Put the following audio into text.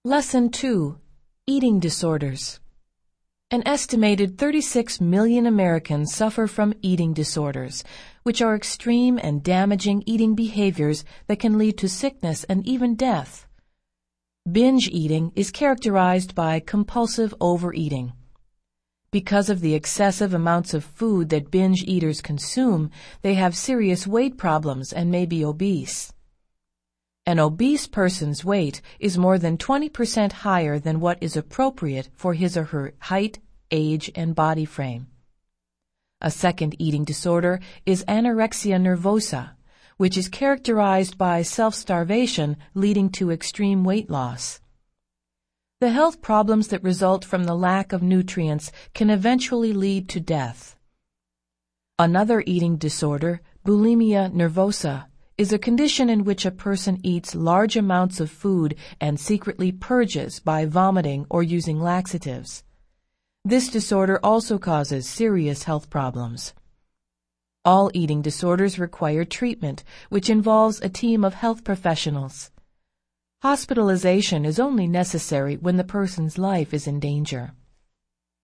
Lesson 2. Eating Disorders. An estimated 36 million Americans suffer from eating disorders, which are extreme and damaging eating behaviors that can lead to sickness and even death. Binge eating is characterized by compulsive overeating. Because of the excessive amounts of food that binge eaters consume, they have serious weight problems and may be obese. An obese person's weight is more than 20% higher than what is appropriate for his or her height, age, and body frame. A second eating disorder is anorexia nervosa, which is characterized by self-starvation leading to extreme weight loss. The health problems that result from the lack of nutrients can eventually lead to death. Another eating disorder, bulimia nervosa, is a condition in which a person eats large amounts of food and secretly purges by vomiting or using laxatives. This disorder also causes serious health problems. All eating disorders require treatment, which involves a team of health professionals. Hospitalization is only necessary when the person's life is in danger.